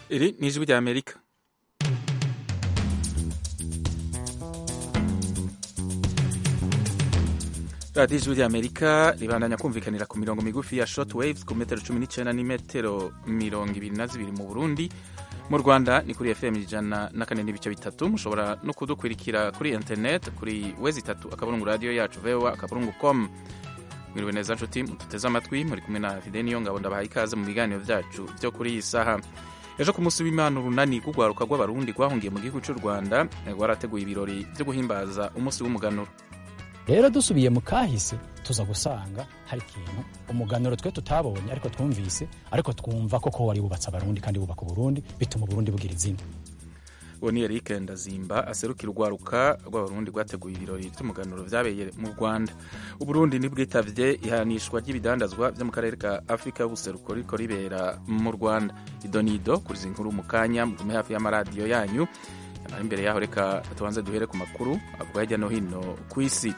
Iri ni ijwi rya Amerika. radiyo ijwi rya Amerika ribandanya kumvikanira ku mirongo migufi ya short waves ku metero 19 n'imetero 22 mu Burundi. Mu Rwanda ni kuri FM 104 n'ibice bitatu. Mushobora no kudukurikira kuri internet kuri wezi 3 akaburungu radio yacu voa.com. Mwiriwe neza nshuti mututeze amatwi, muri kumwe na Fideni Ngabo ndabaha ikaze mu biganiro byacu byo kuri iyi saha. Ejo ku munsi w'Imana urunani rw'ugwaruka rw'abarundi rwahungiye mu gihugu cy'u Rwanda rwarateguye ibirori byo guhimbaza umunsi w'umuganuro. Rero dusubiye mu kahise tuza gusanga hari ikintu umuganuro twe tutabonye ariko twumvise, ariko twumva ko wari bubatse abarundi kandi bubaka Burundi, bituma Burundi bugira izina. Uwo ni Eric Ndazimba aserukira urwaruka rw'abarundi rwateguye ibirori by'umuganuro vyabereye mu Rwanda. Uburundi nibwitavye ihanishwa ry'ibidandazwa byo mu karere ka Afrika y'ubuseruko riko ribera mu Rwanda. Idonido kuri zinkuru mu kanya mugume hafi y'amaradiyo yanyu. Imbere yaho reka tubanze duhere ku makuru avugwa hirya no hino ku isi.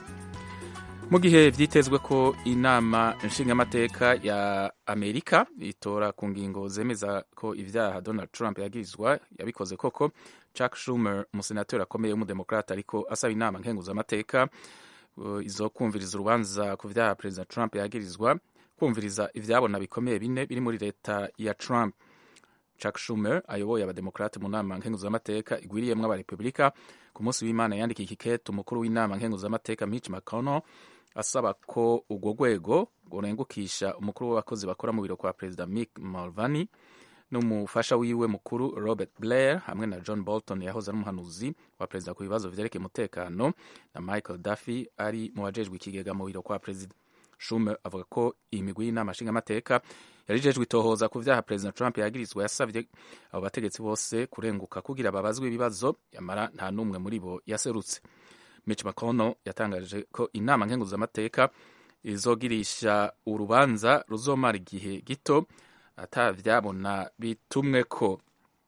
Mu gihe vyitezwe ko inama nshingamateka ya Amerika itora ku ngingo zemeza ko ivyaha Donald Trump yagirizwa yabikoze koko, Chuck Schumer umusenatori akomeye w'umudemokrata ariko asaba inama nkenguzamateka izokumviriza urubanza ku vyaha President Trump yagirizwa kumviriza ivyabona bikomeye bine biri muri leta ya Trump. Chuck Schumer ayoboye abademokrate mu nama nkenguzamateka igwiriyemwo abarepublika ku munsi w'Imana yandikiye ikikete umukuru w'inama nkenguzamateka Mitch McConnell asaba ko urwo rwego rworengukisha umukuru w'abakozi bakora mu biro kwa Perezida Mick Mulvaney n'umufasha wiwe mukuru Robert Blair hamwe na John Bolton yahoze ari umuhanuzi wa Perezida ku bibazo vyerekeye umutekano na Michael Duffy ari mu bajejwe ikigega mu biro kwa Perezida. Schumer avuga ko iyi migwi y'inama nshingamateka yarijejwe itohoza ku vyaha President Trump yagirizwa, yasavye abo bategetsi bose kurenguka kugira babazwe ibibazo, yamara nta n'umwe muri bo yaserutse. Mitch McConnell yatangaje ko inama nkenguzamateka izogirisha urubanza ruzomara igihe gito atavyabona bitumweko.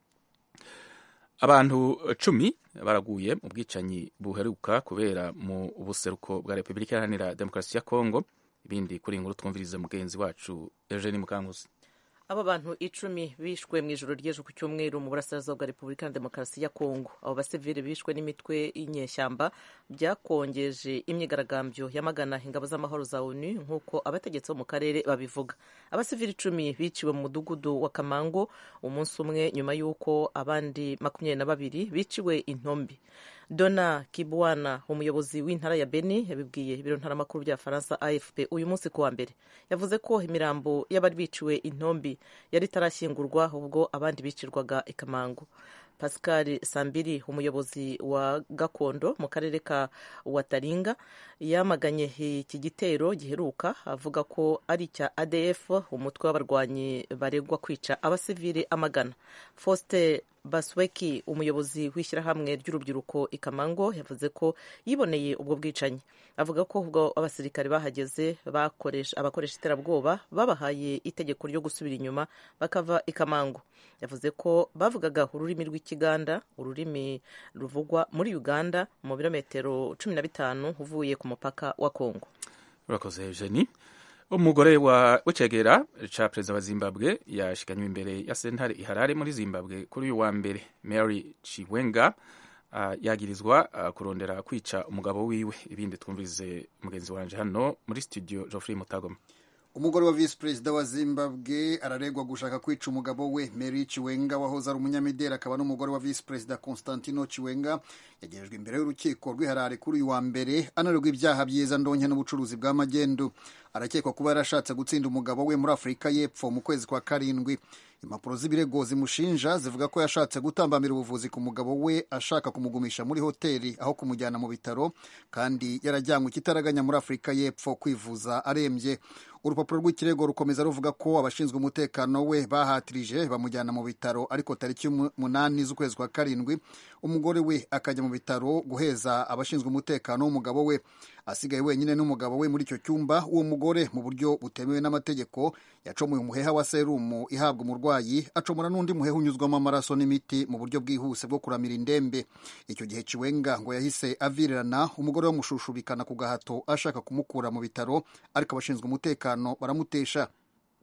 Abantu 10 baraguye mu bwicanyi buheruka kubera mu buseruko bwa Republika Iharanira Demokarasi ya Kongo. Ibindi kuri inkuru twumvirize mugenzi wacu Eugene Mukankusi. Abo bantu 10 bishwe mu ijoro ry'ejo ku cyumweru mu burasirazuba bwa Repubulika ya Demokarasi ya Kongo. Abo basivili bishwe n'imitwe y'inyeshyamba byakongeje imyigaragambyo yamagana ingabo z'amahoro za ONU nk'uko abategetsi bo mu karere babivuga. Abasivili 10 biciwe mu mudugudu wa Kamango umunsi umwe nyuma y'uko abandi 22 biciwe intombi. Dona Kibwana umuyobozi w'intara ya Beni yabibwiye ibiro ntaramakuru bya Faransa AFP uyu munsi kuwa mbere. Yavuze ko imirambo y'abari biciwe intombi yari tarashyingurwa ubwo abandi bicirwaga ikamango. Pascal Sambiri umuyobozi wa gakondo mu karere ka Wataringa yamaganye iki gitero giheruka avuga ko ari cya ADF, umutwe w'abarwanyi baregwa kwica abasivili amagana. Foster Basweki umuyobozi w'ishyirahamwe ry'urubyiruko ikamango yavuze ko yiboneye ubwo bwicanyi. Avuga ko ubwo abasirikare bahageze abakoresha iterabwoba babahaye itegeko ryo gusubira inyuma bakava ikamango. Yavuze ko bavugaga ururimi rw'Ikiganda, ururimi ruvugwa muri Uganda mu birometero 15 uvuye ku mupaka wa Kongo. Urakoze Eugenie. Umugore w'icegera ca Perezida wa Zimbabwe yashikanywe imbere ya sentare i Harare muri Zimbabwe kuri uyu wa mbere. Mary Chiwenga yagirizwa kurondera kwica umugabo wiwe. Ibindi twumvirize mugenzi wanje hano muri studio Geoffrey Mutagoma. Umugore wa Vice President wa Zimbabwe araregwa gushaka kwica umugabo we Mary Chiwenga wahoze ari umunyamideli akaba n'umugore wa Vice President Constantino Chiwenga. Yagejejwe imbere y'urukiko rw'iharare kuri uyu wa mbere anaregwa ibyaha byiza ndonke n'ubucuruzi bw'amagendu. Arakekwa kuba yarashatse gutsinda umugabo we muri Afurika y'Epfo mu kwezi kwa karindwi. Impapuro z'ibirego zimushinja zivuga ko yashatse gutambamira ubuvuzi ku mugabo we ashaka kumugumisha muri hoteli aho kumujyana mu bitaro, kandi yarajyanywe ikitaraganya muri Afurika y'Epfo kwivuza arembye. Urupapuro rw'ikirego rukomeza ruvuga ko abashinzwe umutekano we bahatirije bamujyana mu bitaro, ariko tariki 8 z'ukwezi kwa karindwi umugore we akajya mu bitaro guheza abashinzwe umutekano w'umugabo we. Asigaye wenyine n'umugabo we muri icyo cyumba, uwo mugore mu buryo butemewe n'amategeko yacomuye umuheha wa serumu ihabwa umurwayi, acomora n'undi muheha unyuzwamo amaraso n'imiti mu buryo bwihuse bwo kuramira indembe. Icyo gihe Chiwenga ngo yahise avirirana, umugore bamushushubikana ku gahato ashaka kumukura mu bitaro, ariko abashinzwe umutekano baramutesha.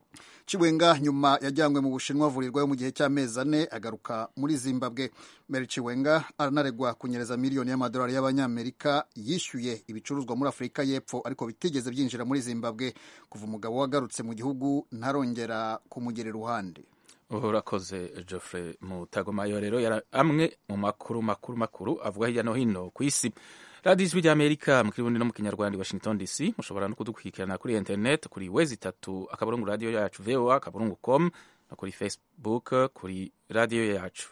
Chiwenga nyuma yajyanywe mu Bushinwa avurirwayo mu gihe cy'amezi 4 agaruka muri Zimbabwe. Mary Chiwenga aranaregwa kunyereza miliyoni y'amadolari y'abanyamerika yishyuye ibicuruzwa muri Afurika y'Epfo ariko bitigeze byinjira muri Zimbabwe. Kuva umugabo wagarutse mu gihugu ntarongera kumugera iruhande. Urakoze Geoffrey Mutagomayo. Rero yari amwe mu makuru avuga hirya no hino ku isi. Radio Ijwi ry'Amerika mu Kirundi no mu Kinyarwanda, Washington DC. Mushobora no kudukurikirana kuri internet kuri wezi3 radio yacu voa.com no kuri Facebook kuri radio yacu.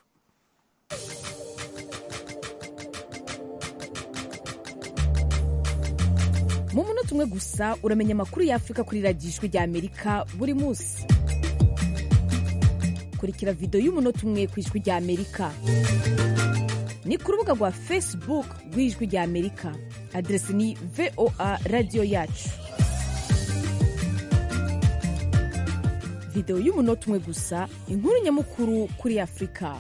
Mu munota umwe gusa uramenya amakuru y'Afrika kuri Radio Ijwi ry'Amerika buri munsi. Kurikira video y'umunota umwe ku Ijwi ry'Amerika. Ni ku rubuga rwa Facebook rw'Ijwi ry'Amerika. Adresi ni VOA Radio yacu. Video y'umunota umwe gusa, inkuru nyamukuru kuri Afurika.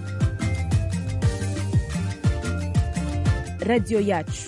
Radio yacu.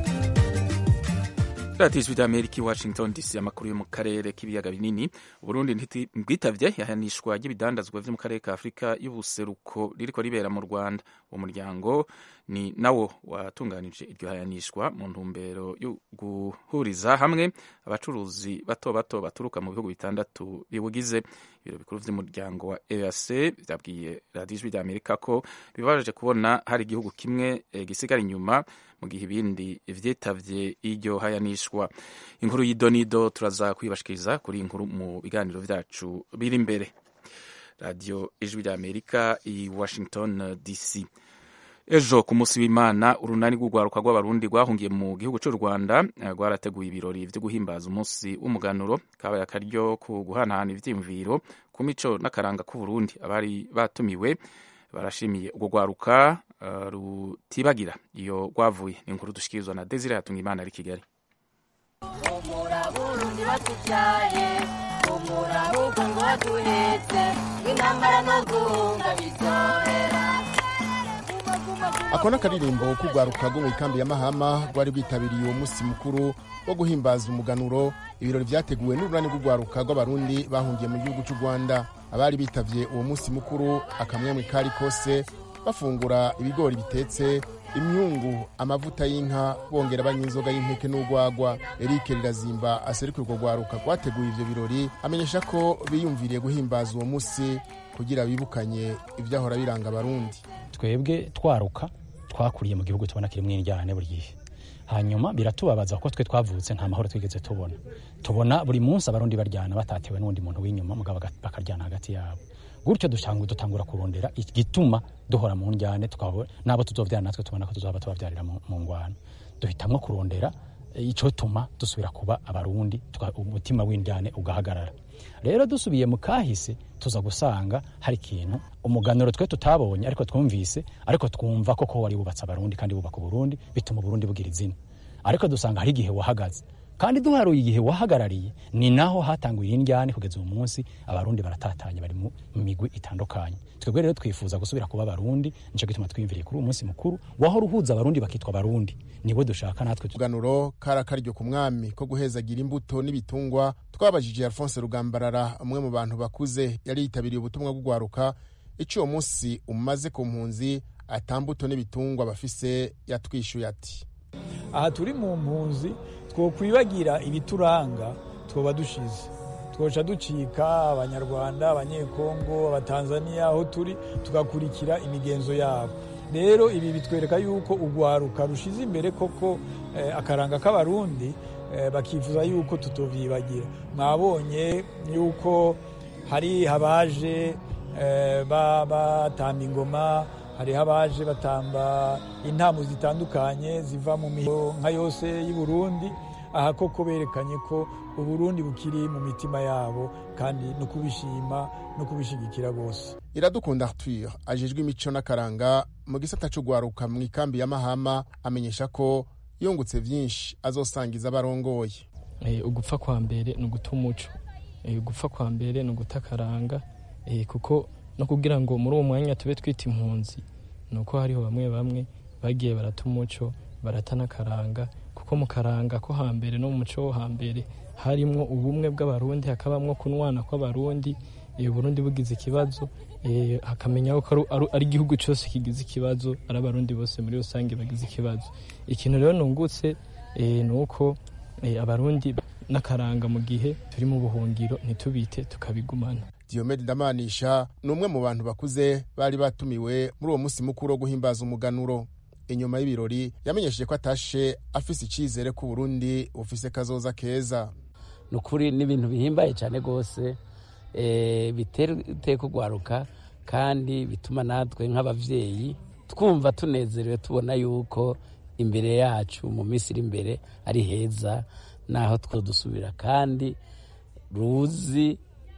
Radio Ijwi ry'Amerika, Washington DC. Amakuru yo mu karere k'ibiyaga binini. Uburundi ntibwitavye ihanishwa ry'ibidandazwa vyo mu karere ka Afurika y'ubuseruko ririko ribera mu Rwanda. Uwo muryango ni nawo watunganije iryo hayanishwa mu ntumbero yo guhuriza hamwe abacuruzi bato bato baturuka mu bihugu bitandatu biwugize. Ibiro bikuru vy'umuryango wa EAC vyabwiye Radio Ijwi ry'Amerika ko bibabaje kubona hari igihugu kimwe gisigara inyuma mu gihe ibindi vyitavye iryo hayanishwa. Inkuru y'idonido turaza kwibashikiriza kuri inkuru mu biganiro vyacu biri imbere. Radio Ijwi ry'Amerika i Washington DC. Ejo ku munsi w'Imana urunani rw'urwaruka rw'abarundi rwahungiye mu gihugu cy'u Rwanda rwarateguye ibirori vyo guhimbaza umunsi w'umuganuro, kabaye akaryo ku guhanahana ivyiyumviro ku mico n'akaranga k'u Burundi. Abari batumiwe barashimiye urwo rwaruka rutibagira iyo rwavuye. Ni inkuru dushikirizwa na Desire Hatungimana ari Kigali. Ako n'akaririmbo k'urwaruka rwo mu ikambi ya Mahama rwari rwitabiriye uwo munsi mukuru wo guhimbaza umuganuro. Ibirori vyateguwe n'urunani rw'urwaruka rw'abarundi bahungiye mu gihugu cy'u Rwanda. Abari bitavye uwo munsi mukuru akamwemwe kari kose, bafungura ibigori bitetse, imyungu, amavuta y'inka, bongera banywa inzoga y'impeke n'urwagwa. Eric Rirazimba aserukira urwo rwaruka rwateguye ivyo birori amenyesha ko biyumviriye guhimbaza uwo munsi kugira bibukanye ivyahora biranga abarundi. Twebwe twaruka twakuriye mu gihugu tubona kirimwe injyane buri gihe, hanyuma biratubabaza kuko twe twavutse nta mahoro twigeze tubona buri munsi abarundi baryana batatewe n'undi muntu w'inyuma mugabo bakaryana hagati yabo. Gutyo dutangura kurondera igituma duhora mu njyane, tukaba nabo tuzovyara natwe tubona ko tuzoba tubavyarira mu ngwano. Duhitamwo kurondera ico tuma dusubira kuba abarundi, umutima w'injyane ugahagarara. Rero dusubiye mu kahise tuza gusanga hari ikintu umuganuro twe tutabonye ariko twumvise, ariko twumva ko wari bubatse abarundi kandi bubaka Burundi, bituma Burundi bugira izina. Ariko dusanga hari igihe wahagaze, kandi duharuye igihe wahagarariye ni naho hatanguye injyane kugeza uyu munsi abarundi baratatanye bari mu migwi itandukanye. Twebwe rero twifuza gusubira kuba abarundi, nico gituma twimviriye kuri uyu munsi mukuru waho ruhuza abarundi bakitwa abarundi. Nibo dushaka natwe. Umuganuro karakaryo ku mwami ko guhezagira imbuto n'ibitungwa. Twabajije Alphonse Rugambarara, umwe mu bantu bakuze yari yitabiriye ubutumwa bw'urwaruka, ico uwo munsi umaze ku mpunzi atambuto n'ibitungwa bafise. Yatwishuye ati: aha turi mu mpunzi twokwibagira ibituranga twoba dushize, twoca ducika abanyarwanda, abanyekongo, abatanzania, aho turi tugakurikira imigenzo yabo. Rero ibi bitwereka yuko urwaruka rushize imbere koko akaranga k'abarundi, bakifuza yuko tutovyibagira. Mwabonye yuko hari abaje batamba ingoma, hari abaje batamba intambo zitandukanye ziva mu miho nka yose y'u Burundi. Aha koko berekanye ko Uburundi bukiri mu mitima yabo kandi no kubishima no kubishigikira bose. Iradukunda Arthur ajejwe imico n'akaranga mu gisata c'urwaruka mu ikambi ya Mahama amenyesha ko yungutse vyinshi azosangiza abarongoye. Ugupfa kwa mbere no guta umuco, ugupfa kwa mbere no gutakaranga, kuko no kugira ngo muri uwo mwanya tube twita impunzi nuko hariho bamwe bagiye barata umuco, baratana karanga, kuko mu karanga ko hambere no mu muco wo hambere harimwo ubumwe bw'abarundi, hakabamwo kunwana kw'abarundi, Burundi bugize ikibazo hakamenya ko ari igihugu cyose kigize ikibazo, ari abarundi bose muri rusange bagize ikibazo. Ikintu rero nungutse ni uko abarundi n'akaranga mu gihe turi mu buhungiro ntitubite tukabigumana. Diomede Ndamanisha ni umwe mu bantu bakuze bari batumiwe muri uwo munsi mukuru wo guhimbaza umuganuro. Inyuma y'ibirori yamenyesheje ko atashe afise icizere ko Burundi bufise kazoza keza. Nukuri n'ibintu bihimbaye cyane gose, bitera kugwaruka kandi bituma natwe nk'abavyeyi twumva tunezerewe, tubona yuko imbere yacu mu minsi iri imbere ari heza, naho twodusubira kandi ruzi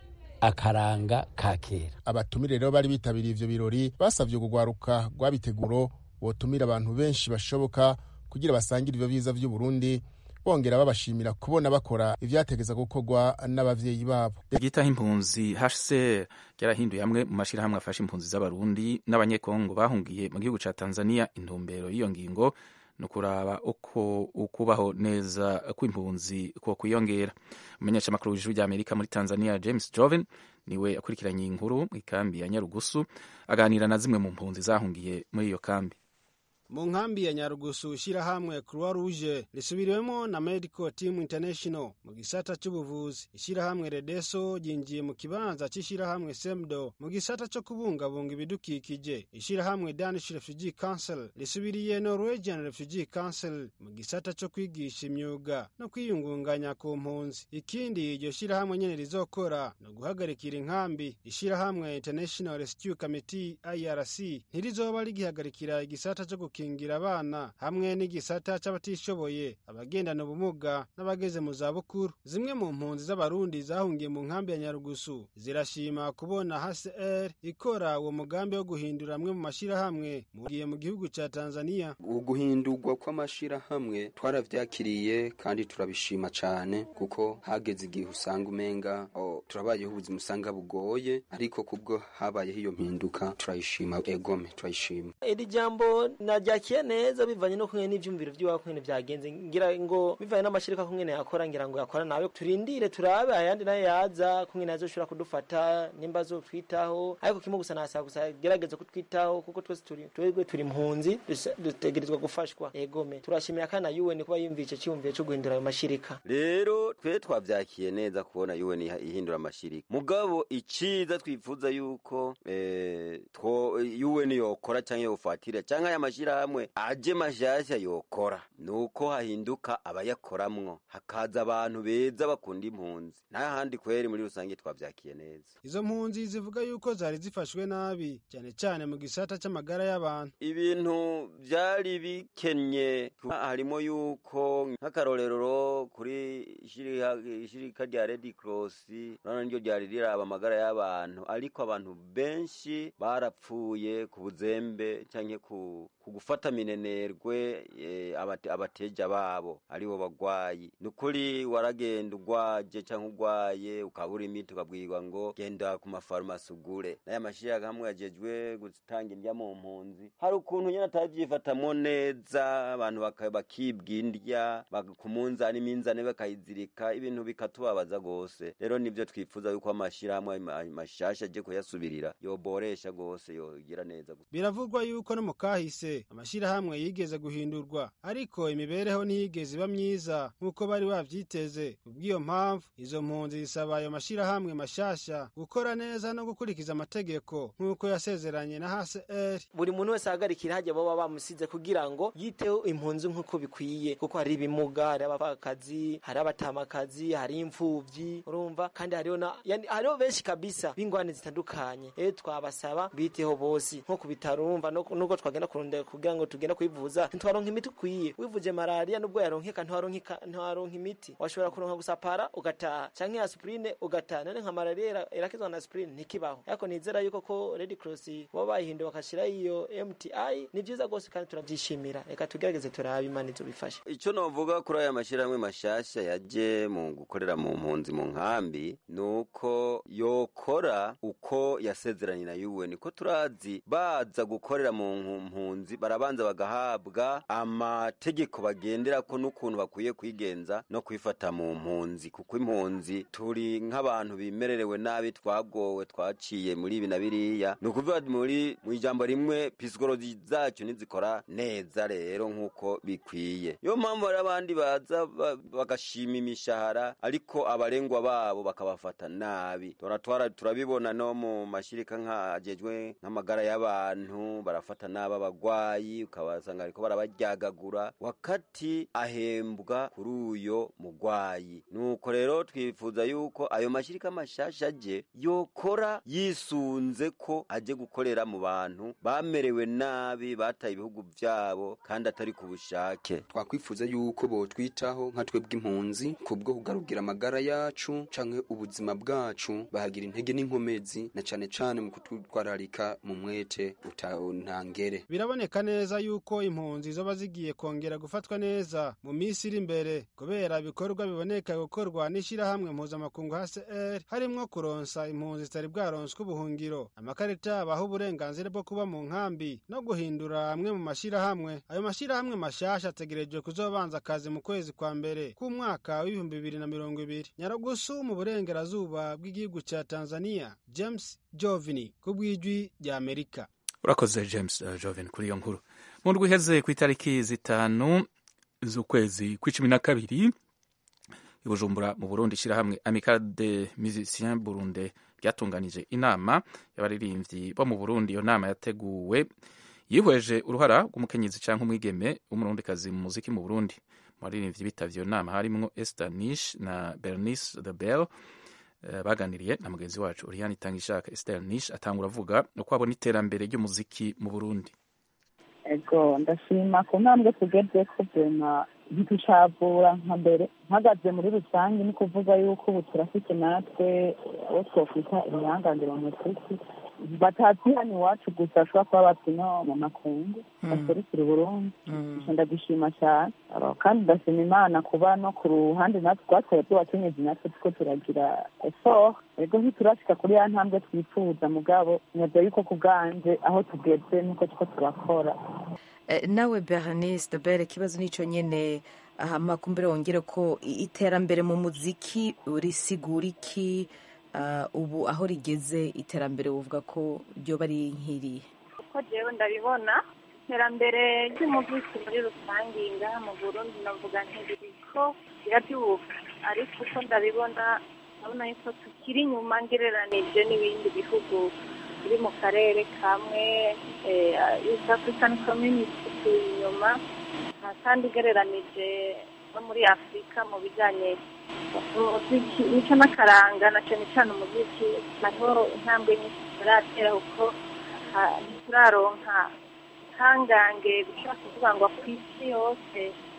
akaranga ka kera. Abatumire rero bari bitabiriye ivyo birori basavye kugwaruka rwabiteguro botumira abantu benshi bashoboka kugira basangire ivyo biza vy'u Burundi, bongera babashimira kubona bakora ivyategeza gukorwa n'abavyeyi babo. Gitaho impunzi HCR yarahinduye hamwe mu mashirahamwe afasha impunzi z'abarundi n'abanyekongo bahungiye mu gihugu ca Tanzania. Intumbero y'iyo ngingo no kuraba uko ukubaho neza kw'impunzi ko kwiyongera. Umumenyeshamakuru w'ijwi ry'Amerika muri Tanzania James Joven niwe akurikiranye inkuru mu ikambi ya Nyarugusu, aganira na zimwe mu mpunzi zahungiye muri iyo kambi. Mu nkambi ya Nyarugusu, ishirahamwe Croix Rouge risubiriwemo na Medical Team International mu gisata c'ubuvuzi. Ishirahamwe Redeso ryinjiye mu kibanza c'ishirahamwe Semdo mu gisata co kubungabunga ibidukikije. Ishirahamwe Danish Refugee Council risubiriye Norwegian Refugee Council mu gisata co kwigisha imyuga no kwiyungunganya ku mpunzi. Ikindi iryo shirahamwe nyene rizokora no guhagarikira inkambi. Ishirahamwe International Rescue Committee IRC ntirizoba rigihagarikira igisata co kingira abana hamwe n'igisata c'abatishoboye, abagendana ubumuga n'abageze mu za bukuru. Zimwe mu mpunzi z'abarundi zahungiye mu nkambi ya Nyarugusu zirashima kubona HCR ikora uwo mugambi wo guhindura amwe mu mashirahamwe mu gihugu ca Tanzania. Uguhindurwa kw'amashirahamwe twaravyakiriye kandi turabishima cane, kuko hageze igihe usanga umenga turabayeho ubuzima usanga bugoye, ariko kubwo habayeho iyo mpinduka turayishima, egome turayishima. Iri jambo najyakiye neza bivanye no kumwe n'ivyumviro by'iwako kwene byagenze, ngira ngo bivanye n'amashirika kumwe yakora, ngira ngo yakora nawe turindire turabe ayandi nayo yaza kumwe nazo shura kudufata nimba zo twitaho, ariko kimwe gusa nasaba gusa gerageza kutwitaho, kuko twese turi impunzi dutegerezwa gufashwa. Egome turashimira kana UN kuba yumvice cyumviye cyo guhindura ayo mashirika. Rero twe twavyakiye neza kubona UN ihindura amashirika, mugabo iciza twifuza yuko UN yokora canke yofatira canke aya mashirahamwe aje mashasha yokora, nuko hahinduka abayakoramwo, hakaza abantu beza bakunda impunzi. N'ahandi kweri muri rusange twavyakiye neza. Izo mpunzi zivuga yuko zari zifashwe nabi cyane cyane mu gisata c'amagara y'abantu. Ibintu byari bikenye, harimo yuko nk'akarorero kuri ishirika rya Red Cross none ryo ryari riraba amagara y'abantu, ariko abantu benshi barapfuye ku buzembe canke ku gufata minenerwe abateja babo aribo bagwayi. Nukuri waragenda ugwaje canke ugwaye ukabura imiti ukabwirwa ngo genda ku mafarmasi ugure. N'aya mashiraga hamwe yajejwe gutanga indya mu mpunzi, hari ukuntu nyene atavyifatamo neza, abantu bakibwa indya ku munzani iminzane bakayizirika, ibintu bikatubabaza gose. Rero nivyo twifuza yuko amashirahamwe mashasha aje kuyasubirira yoboresha gose, yogira neza. Biravugwa yuko no mu kahise amashirahamwe yigeze guhindurwa, ariko imibereho ntiyigeze iba myiza nk'uko bari bavyiteze. Kubw'iyo mpamvu izo mpunzi zisaba ayo mashirahamwe mashasha gukora neza no gukurikiza amategeko nk'uko yasezeranye na HCR. Buri muntu wese ahagarikira hajya baba bamusize kugira ngo yiteho impunzi nk'uko bikwiye, kuko hari ibimuga, hari abapfakazi, hari abatamakazi, hari imfuvyi, urumva, kandi hariho benshi kabisa b'ingwane zitandukanye. Twabasaba biteho bose nko ku bitaro, urumva, nuko twagenda kurunda kugira ngo tugenda kwivuza ntwaronka imiti ukwiye. Wivuje malaria nubwo yaronkeka ntwaronka imiti, washobora kuronka gusapara ugataha canke aspirine ugataha. None nka malaria irakizwa na aspirine ntikibaho, ariko nizera yuko ko Red Cross baba bayihinduye bakashira iyo MTI ni byiza gose kandi turabyishimira. Reka tugerageze turabe Imana izobifasha. Ico novuga kuri aya mashirahamwe mashasha yaje mu gukorera mu mpunzi mu nkambi, nuko yokora uko yasezeranye na UN, ko turazi baza gukorera mu mpunzi impunzi barabanza bagahabwa amategeko bagenderako n'ukuntu bakwiye kwigenza no kwifata mu mpunzi, kuko impunzi turi nk'abantu bimererewe nabi, twagowe, twaciye muri ibi na biriya. Ni ukuvuga mu ijambo rimwe psikoloji zacu ntizikora neza rero nk'uko bikwiye. Yo mpamvu hari abandi baza bagashima imishahara ariko abarengwa babo bakabafata nabi. Turabibona no mu mashirika nk'ajejwe nk'amagara y'abantu, barafata nabi abagwayi, ukabasanga ariko barabaryagagura wakati ahembwa kuri uyo mugwayi. Nuko rero twifuza yuko ayo mashirika mashasha aje yokora yisunze ko aje gukorera mu bantu bamerewe nabi, bataye ibihugu vyabo kandi atari ku bushake. Twakwifuza yuko botwitaho nka twebwe impunzi kubwo kugarugira amagara yacu canke ubuzima bwacu, bahagira intege n'inkomezi na cane cane mu kutwararika mu mwete utantangere. Biraboneka neza yuko impunzi zoba zigiye kongera gufatwa neza mu minsi iri imbere kubera ibikorwa biboneka gukorwa n'ishirahamwe mpuzamakungu HCR, harimwo kuronsa impunzi zitari bwaronswe ubuhungiro amakarita abaha uburenganzira bwo kuba mu nkambi no guhindura amwe mu mashirahamwe. Ayo mashirahamwe mashasha ategerejwe kuzobanza akazi mu kwezi kwa mbere k'umwaka w'2020. Nyarugusu mu burengerazuba bw'igihugu ca Tanzania, James Jovini kubw'ijwi rya Amerika. Urakoze James Jovini kuri iyo nkuru. Mu ndwi iheze ku itariki 5 z'ukwezi kwa12 i Bujumbura mu Burundi, ishirahamwe Amicale des Musiciens Burundais ryatunganije inama y'abaririmbyi bo mu Burundi. Iyo nama yateguwe yihweje uruhara rw'umukenyezi canke umwigeme w'umurundikazi mu muziki mu Burundi. Mu baririmbyi bitavye iyo nama harimwo Esther Nish na Bernice de Bell. Baganiriye na mugenzi wacu Oriane Itangishaka. Esther Nish atangura avuga uko abona iterambere ry'umuziki mu Burundi. Ego ndashima ku ntambwe tugezeko bema ntitucavura nka mbere. Mpagaze muri rusange ni kuvuga yuko ubu turafite natwe aho twokwita imyangangiro mu muziki batazi hano iwacu gusa ashobora kuba bati no mu makungu baserukira Uburundi. Ndagishima cyane kandi ndashima Imana kuba no ku ruhande natwe twatwaye tubakenyezi natwe tuko turagira effort. Ego ntiturashika kuri ya ntambwe twifuza mugabo nyaza yuko kubwanje aho tugeze nuko tuko turakora. Nawe Bernice de Bell, ikibazo nico nyene makumbere wongere ko iterambere mu muziki risigura iki ubu aho rigeze iterambere uvuga ko ryo bari nkiri? Uko jewe ndabibona iterambere ry'umuziki muri rusange ngaha mu Burundi navuga ntiriko birabyuka, ariko uko ndabibona ndabona yuko tukiri inyuma ngereranije n'ibindi bihugu biri mu karere kamwe. East African Community turi inyuma kandi ugereranije no muri Afurika mu bijyanye umuziki nicyo n'akaranga na cyane cyane umuziki naho intambwe nyinshi turatera kuko ntituraronka ihangange bishobora kuvuga ngo ku isi yose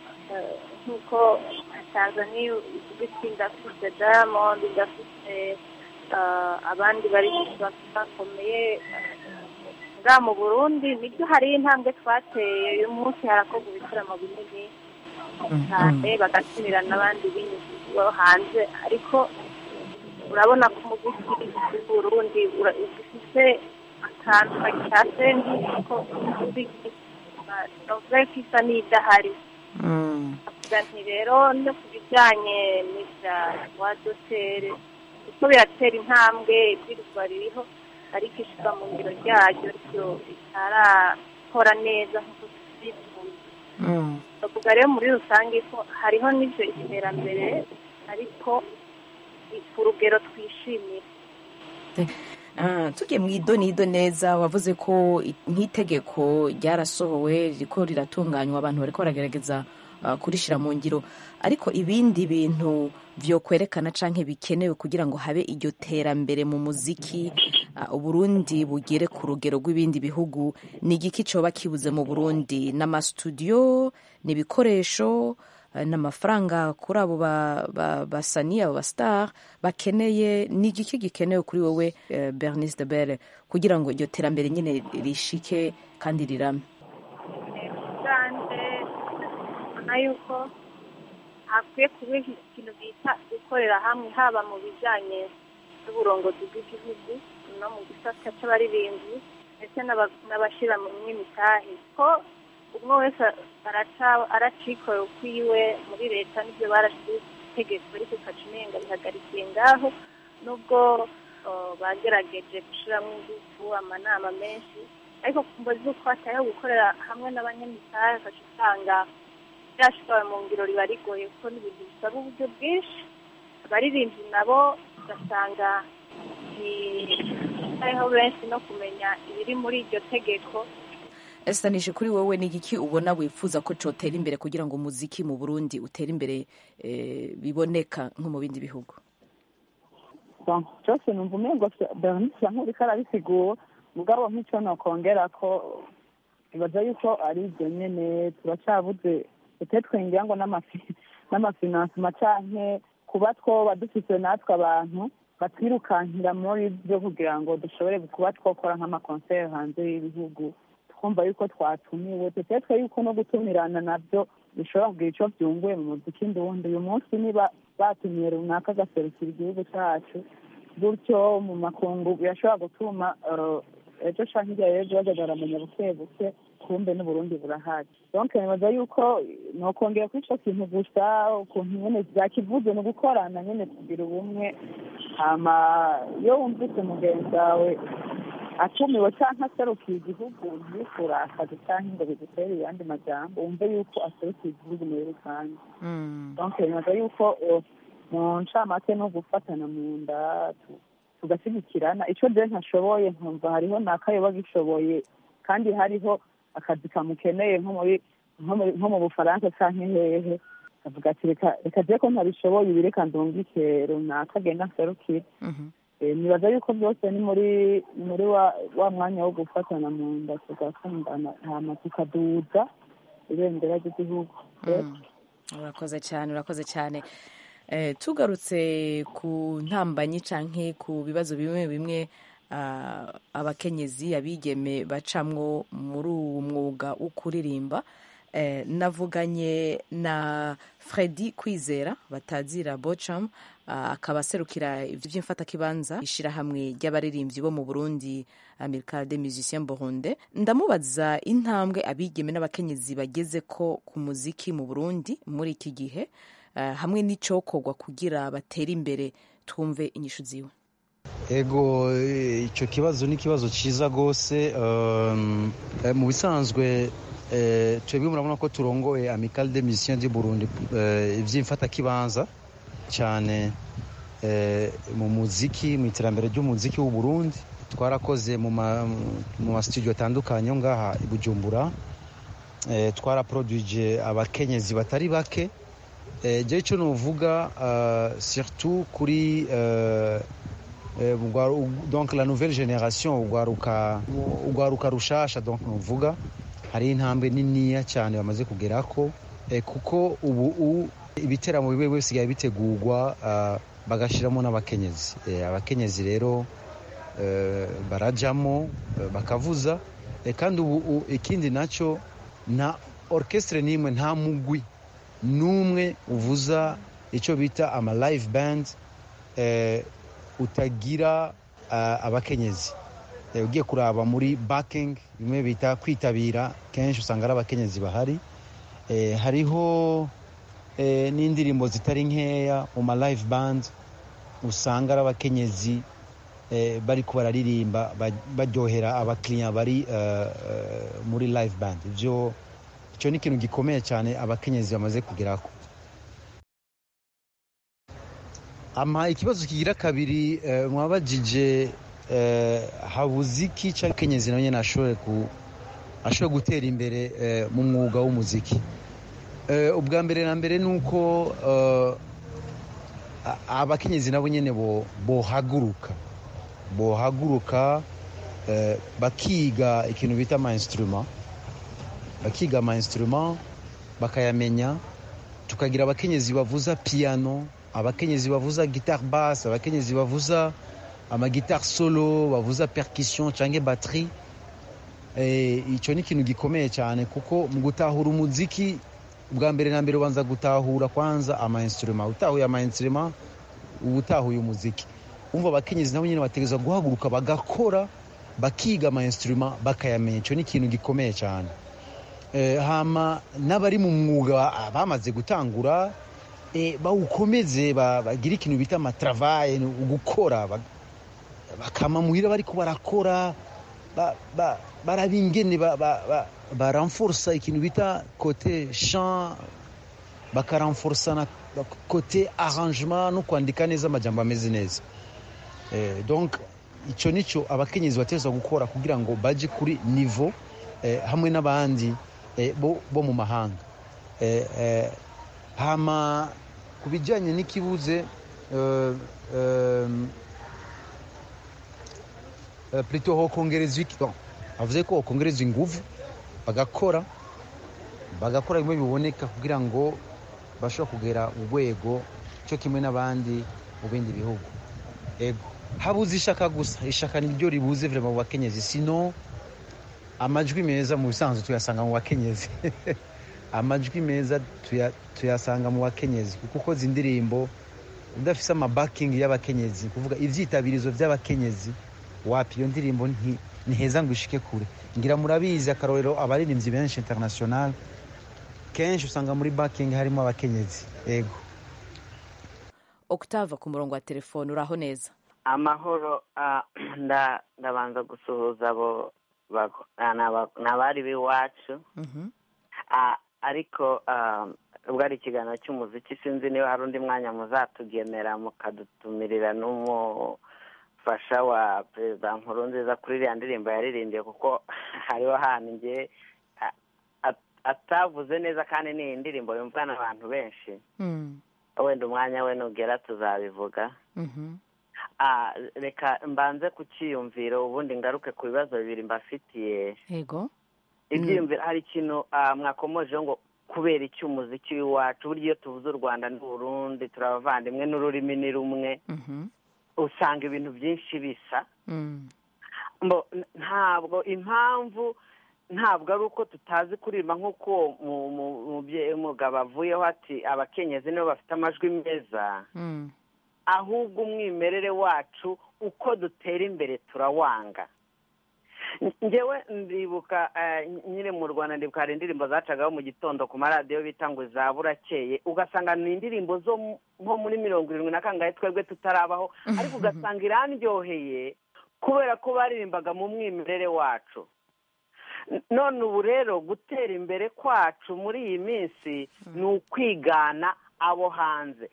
nk'uko Tanzania ifite ndafite Diamond, ndafite abandi bari bakomeye. Nga mu Burundi nibyo hari intambwe twateye. Uyu munsi harakorwa ibitaramo binini cyane bagakinira n'abandi bo hanze, ariko urabona ko umuziki w'u Burundi ufite akantu kacyase nk'uko umuziki novuga ko isa n'idahari. Nti rero no ku bijyanye n'ibya wadotere uko biratera intambwe ibwirizwa ririho, ariko ishyirwa mu ngiro ryaryo ritarakora neza nk'uko tubyifuza. Bavuga rero muri rusange ko hariho n'ibyo iterambere ariko ku rugero twishimira. Tugiye mu idonido neza, wavuze ko nk'itegeko ryarasohowe ririko riratunganywa, abantu bariko baragerageza kurishira mu ngiro, ariko ibindi bintu vyo kwerekana canke bikenewe kugira ngo habe iryo terambere mu muziki Uburundi bugere ku rugero rw'ibindi bihugu, ni igiki coba kibuze mu Burundi? N'amastudio, n'ibikoresho, n'amafaranga kuri abo basanii, abo bastar bakeneye? Ni igiki gikenewe kuri wowe Bernice de Bell kugira ngo iryo terambere nyine rishike kandi rirame? Yuko hakwiye kuba ikintu bita gukorera hamwe, haba mu bijyanye n'uburongozi bw'igihugu no mu gisata cy'abaririmbyi, ndetse n'abashyira mu myimitahe ko umwe wese aracikora ukwiwe muri leta n'ibyo barashize itegeko ariko ukacimenga bihagarikiye ngaho nubwo bagerageje gushyiramo ingufu amanama menshi ariko kumva z'uko hatayeho gukorera hamwe n'abanyamitahe ukaca usanga byashyiwe mu ngiro riba rigoye kuko n'ibintu bisaba uburyo bwinshi abaririmbyi nabo ugasanga hariho benshi no kumenya ibiri muri iryo tegeko. Estanishe kuri wowe ni igiki ubona wifuza ko cotera imbere kugira ngo umuziki mu Burundi utere imbere biboneka nko mu bindi bihugu? Cyose numva umengo Bernice nk'ubikara bisigura mugabo nk'icyo nokongera ko ibaza yuko ari ibyo nyene turacyabuze twingira ngo n'amafinansima canke kuba twoba dufise natwe abantu batwirukankira muri byo kugira ngo dushobore kuba twokora nk'amakonseri hanze y'ibihugu twumva yuko twatumiwe tutetwe yuko no gutumirana nabyo bishobora kugira icyo byunguye mu muziki ndundi uyu munsi niba batumiye runaka agaserukira igihugu cyacu gutyo mu makungu birashobora gutuma ejo canke hirya y'ejo baza baramenya buke buke kumbe n'Uburundi burahari. Donc nibaza yuko nokongera kuri ico kintu gusa ukuntu nyene vyakivuze no gukorana nyene kugira ubumwe hama iyo wumvise mugenzi wawe atumiwe canke aserukiye igihugu ntibikura akazi canke ngo bigutere ayandi majambo wumve yuko aserukiye igihugu muri rusange. Donc nibaza yuko mu ncamake no gufatana mu nda tugashyigikirana icyo je ntashoboye nkumva hariho nakayoba gishoboye kandi hariho akazi kamukeneye nko mu Bufaransa canke hehe avuga ati reka je ko ntabishoboye ibi reka ndungike runaka agenda nserukire. Nibaza yuko byose ni muri wa mwanya wo gufatana mu nda tugakundana hama tukaduza ibendera ry'igihugu. Urakoze cyane tugarutse ku ntambanyi canke ku bibazo bimwe bimwe abakenyezi abigeme bacamwo muri uwo mwuga wo kuririmba navuganye na Fredy Kwizera batazira Bocham akaba aserukira ivy'imfatakibanza ishirahamwe ry'abaririmbyi bo mu Burundi Amicale des Musiciens Burundais. Ndamubaza intambwe abigeme n'abakenyezi bageze ko ku muziki mu Burundi muri iki gihe hamwe n'icokorwa kugira batere imbere twumve inyishu ziwe. Ego icyo kibazo ni ikibazo cyiza gose mu bisanzwe twebwe murabona ko turongoye Amicale des Musiciens du Burundi ivy'imfatakibanza cyane mu muziki mu iterambere ry'umuziki w'u Burundi twarakoze mu ma studio atandukanye ngaha i Bujumbura twaraproduije abakenyezi batari bake je cyo novuga surtout kuri donc la nouvelle génération ugwaruka rushasha donc novuga hari intambwe niniya cyane bamaze kugerako kuko ubu ibiteramo bibe bisigaye bitegurwa bagashiramo n'abakenyezi abakenyezi rero barajamo bakavuza kandi ubu ikindi naco na orchestre nimwe nta mugwi numwe uvuza icyo bita ama live band utagira abakenyezi ugiye kuraba muri backing bimwe bita kwitabira kenshi usanga ari abakenyezi bahari hariho n'indirimbo zitari nkeya mu ma live band usanga ari abakenyezi bari kubararirimba baryohera abakiriya bari muri live band icyo ni ikintu gikomeye cyane abakenyezi bamaze kugerako. Ikibazo kigira kabiri mwabajije habuziki cyangwa kenyezi nawe nyine ashobore gutera imbere mu mwuga w'umuziki. Ubwa mbere na mbere ni uko abakenyezi nabo nyine bohaguruka bakiga ikintu bita ama instrument bakayamenya, tukagira abakenyezi bavuza piano, abakenyezi bavuza guitar bass, abakenyezi bavuza amagitar solo, bavuza percussion cyangwa batterie. Icyo ni ikintu gikomeye cyane kuko mu gutahura umuziki bwa mbere na mbere ubanza gutahura kwanza ama instrument. Utahuye ama instrument utahuye umuziki. Umva abakenyezi nabo nyine bategeza guhaguruka bagakora bakiga ama instrument bakayamenya. Ico ni ikintu gikomeye cyane. Hama n'abari mu mwuga bamaze gutangura bawukomeze bagira ikintu bita amatravaye gukora bakama muhira bariko barakora barabingene barenforsa ikintu bita côté chant bakarenforsa na côté arrangement no kwandika neza amajambo ameze neza. Donc ico nico abakenyezi bateza gukora kugira ngo baje kuri niveau hamwe n'abandi bo mu mahanga. Hama kubijanye n'ikibuze plutôt hokongereza iki avuze ko hokongereza inguvu bagakora bimwe biboneka kugira ngo bashobora kugera urwego cyo kimwe n'abandi mu bindi bihugu. Ego habuze ishaka gusa, ishaka niryo ribuze vraiment mu bakenyezi, sino amajwi meza mu bisanzwe tuyasanga mu bakenyezi amajwi meza tuyasanga mu bakenyezi kuko zindirimbo udafise ama backing y'abakenyezi, kuvuga ivyitabirizo by'abakenyezi wapi iyo ndirimbo ntiheza ngo ishike kure. Ngira murabizi akarorero abaririmbyi benshi international kenshi usanga muri backing harimo abakenyezi. Ego Octave ku murongo wa telefone, uraho neza? Amahoro. Ndabanza gusuhuza abo n'abari b'iwacu. Ariko ubwo ari ikiganiro cy'umuziki sinzi niba hari undi mwanya muzatugenera mukadutumirira n'umufasha wa Perezida Nkurunziza kuri iriya ndirimbo yaririmbiye, kuko hariho ahantu nge atavuze neza kandi ni indirimbo yumvwa n'abantu benshi. Wenda umwanya we nugera tuzabivuga. Reka mbanze ku cyiyumviro ubundi ngaruke ku bibazo bibiri mbafitiye. Yego. Ibyiyumviro hari ikintu mwakomoje ngo kubera iki umuziki w'iwacu, burya iyo tuvuze u Rwanda n'Uburundi turabavandimwe n'ururimi ni rumwe, usanga ibintu byinshi bisa. Ntabwo impamvu ntabwo ari uko tutazi kuririmba nk'uko umugabo avuyeho ati abakenyezi nibo bafite amajwi meza, ahubwo umwimerere wacu uko dutera imbere turawanga. Ngewe ndibuka nyine mu Rwanda ndibuka hari indirimbo zacagaho mu gitondo ku maradiyo bita ngo za burakeye, ugasanga ni indirimbo zo nko muri 70 na kangahe twebwe tutarabaho, ariko ugasanga irandyoheye kubera ko baririmbaga mu mwimerere wacu. None ubu rero gutera imbere kwacu muri iyi minsi ni ukwigana abo hanze.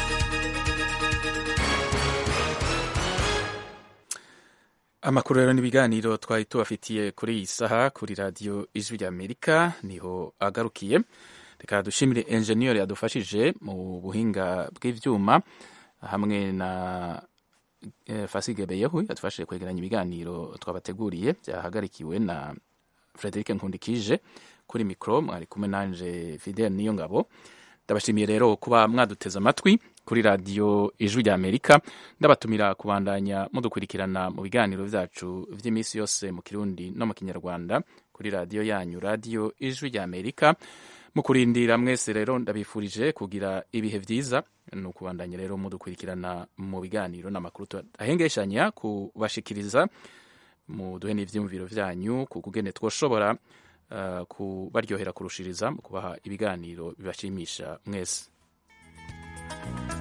Amakuru rero n'ibiganiro twari tubafitiye kuri iyi saha kuri radiyo Ijwi ry'Amerika niho agarukiye. Reka dushimire enjeniyeri yadufashije mu buhinga bw'ivyuma hamwe na Fasige Beyehu yadufashije kwegeranya ibiganiro twabateguriye, byahagarikiwe na Frederic Nkundikije. Kuri mikro mwari kumwe nanje Fidel Niyongabo. Ndabashimiye rero kuba mwaduteze amatwi kuri radiyo Ijwi ry'Amerika. Ndabatumira kubandanya mudukurikirana mu biganiro byacu vy'imisi yose mu Kirundi no mu Kinyarwanda kuri radiyo yanyu, radiyo Ijwi ry'Amerika. Mu kurindira mwese rero ndabifurije kugira ibihe vyiza, no kubandanya rero mudukurikirana mu biganiro n'amakuru ahengeshanya kubashikiriza mu duhe n'ivyumviro vyanyu ku kugene twoshobora kubaryohera kurushiriza mu kubaha ibiganiro bibashimisha mwese.